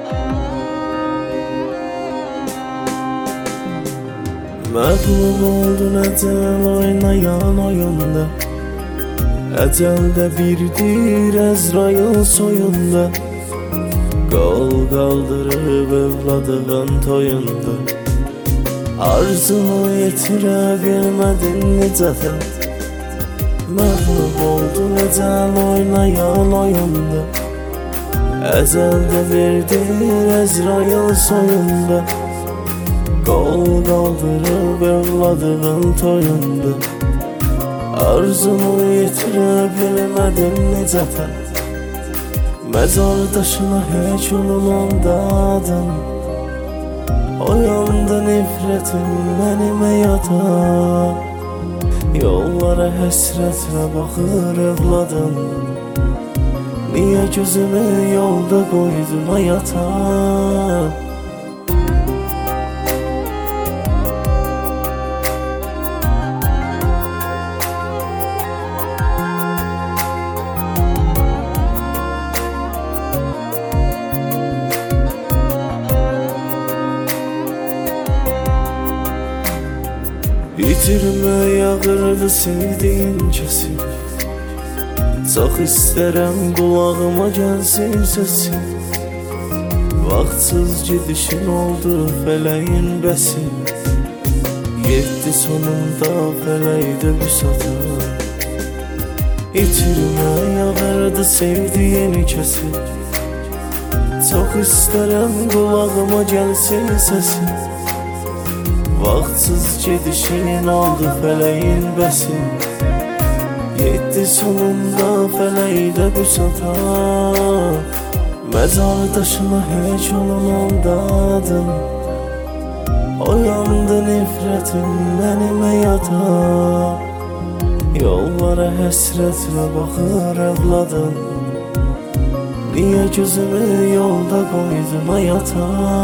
Məğlub oldun əcəl oynayan oyunda, əcəldə birdir Əzrail soyunda. Qol qaldırıb övladığın toyunda, arzunu yetirə bilmədin nicətə. Məğlub oldun əcəl oynayan oyunda, əcəldə birdir Əzrail soyunda. Qol qaldırıb övladığın toyunda, arzunu yetirə bilmədin nicətə. Məzar daşına heç olunandadın, oyandı nifrətim mənim həyata. Yollara həsrətlə baxır övladım, niyə gözümü yolda qoydun hayata? İtirmə yağırdı sevdiğin kesin, çox istərəm qulağıma gəlsin səsin. Vaxtsız gidişin oldu fələyin bəsi, yetdi sonunda fələkdə büsata. İtirmə yağırdı sevdiğin kesin, çox istərəm qulağıma gəlsin səsin. Vaxtsız gedişin oldu fələyin bəsi, yetdi sonunda fələkdə büsata. Məzar daşına heç olunandadın, oyandı nifrətim mənim həyata. Yollara həsrətlə baxır övladım, niyə gözümü yolda qoydun hayata?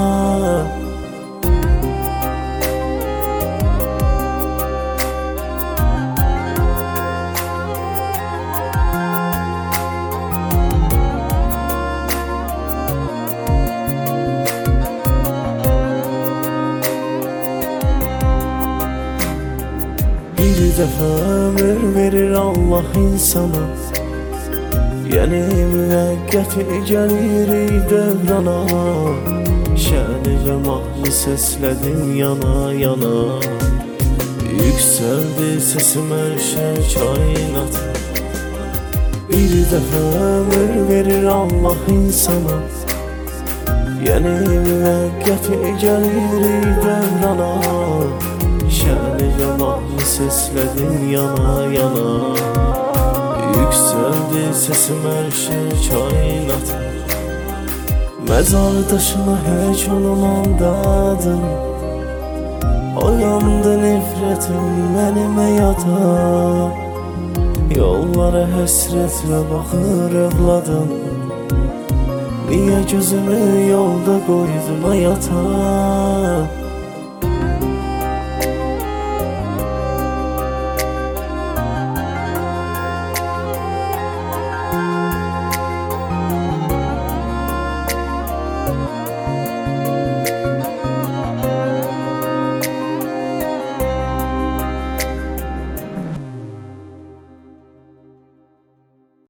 Bir dəfə ömür verir Allah insana, yəni müvəqqəti gəlir dövrana. Şəni cəmallı səslədim yana yana, yüksəldi səsim ərşə kainat. Bir dəfə ömür verir Allah insana, yəni müvəqqəti gəlir dövrana. Şəni cəmallı səslədim yana yana, yüksəldi səsim ərşə kainat. Məzar daşına heç olunandadın, oyandı nifrətim mənim həyata. Yollara həsrətlə baxır övladım, niyə gözümü yolda qoydun hayata?